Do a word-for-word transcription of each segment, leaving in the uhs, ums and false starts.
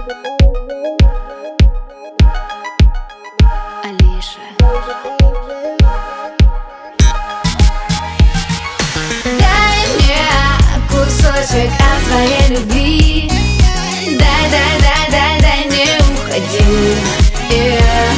Алиша. Дай мне кусочек от своей любви. Дай, дай, дай, дай, дай, не уходи. Yeah.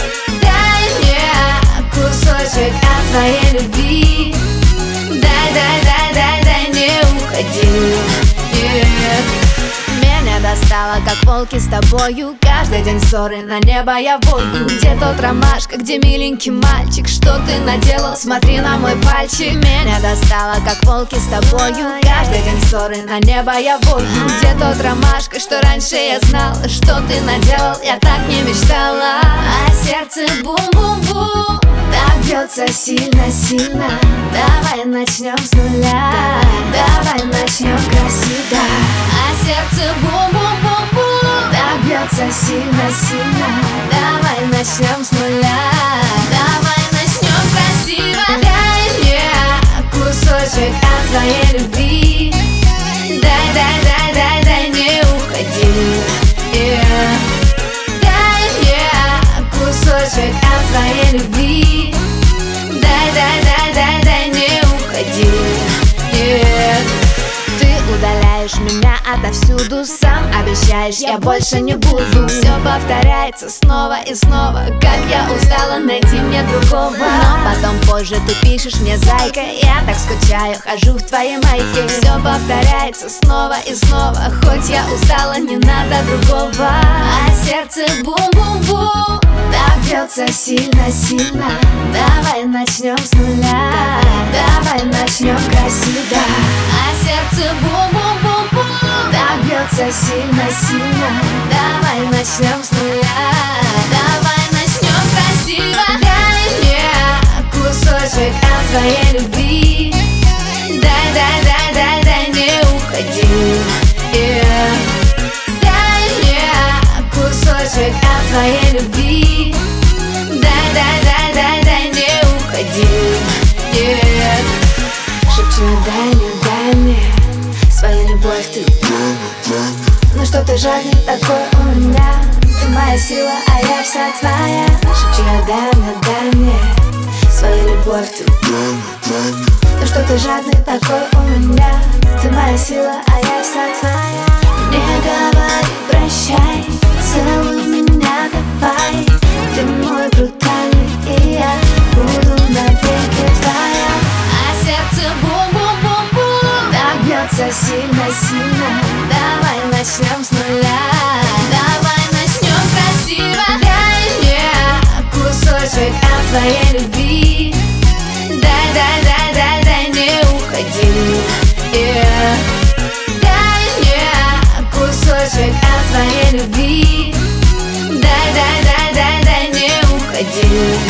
Дай мне кусочек от своей любви. Дай, дай, дай, дай, дай, не уходи. Yeah. Меня достало, как волки с тобою. Каждый день ссоры, на небо я вою. Где тот ромашка, где миленький мальчик? Что ты наделал? Смотри на мой пальчик. Меня достало, как волки с тобою. Каждый день ссоры, на небо я вою. Где тот ромашка, что раньше я знала? Что ты наделал? Я так не мечтала. А сердце бум-бум-бум, так бьется сильно-сильно. Давай начнем с нуля. Давай начнем красиво. А сердце бум-бум-бум-бум, так бьется сильно-сильно. Давай начнем с нуля. Давай начнем красиво. Дай мне кусочек от своей любви. Дай, дай, дай, дай, дай, не уходи. Yeah. Дай мне кусочек от своей любви. Дай, дай, дай, дай, дай, не уходи. Yeah. Ты удаляешь меня отовсюду, сам обещаешь, я больше не буду. Все повторяется снова и снова, как я устала, найти мне другого. Но потом позже ты пишешь мне: зайка, я так скучаю, хожу в твоей майке. Все повторяется снова и снова, хоть я устала, не надо другого. А сердце бум-бум-бум, так бьется сильно-сильно. Давай начнем с нуля. Давай начнем красиво. А сердце бум-бум-бум-бум, так бьется сильно-сильно. Давай начнем с нуля. Давай начнем красиво. Дай мне кусочек от своей любви. Дай, дай, дай, дай, дай, не уходи. Yeah. Дай мне кусочек от своей любви. Дай, дай, дай, дай, дай, не уходи. Yeah. Шепчу: дай мне, дай мне свою любовь ты. Ну что ты жадный такой у меня? Ты моя сила, а я вся твоя. Шепчу: дай мне, дай мне свою любовь ты. Ну что ты жадный такой у меня? Ты моя сила, а я вся твоя. Не говори прощай, целуй меня давай. Ты мой брутальный, и я буду навеки твоя. А сердце бум-бум-бум-бум, так бьется сильно-сильно. Давай начнем с нуля. Давай начнем красиво. Дай мне кусочек от своей любви. Дай, дай, дай, дай, дай, не уходи. Yeah. Дай мне кусочек от своей любви. Дай, дай, дай, дай, дай, не уходи.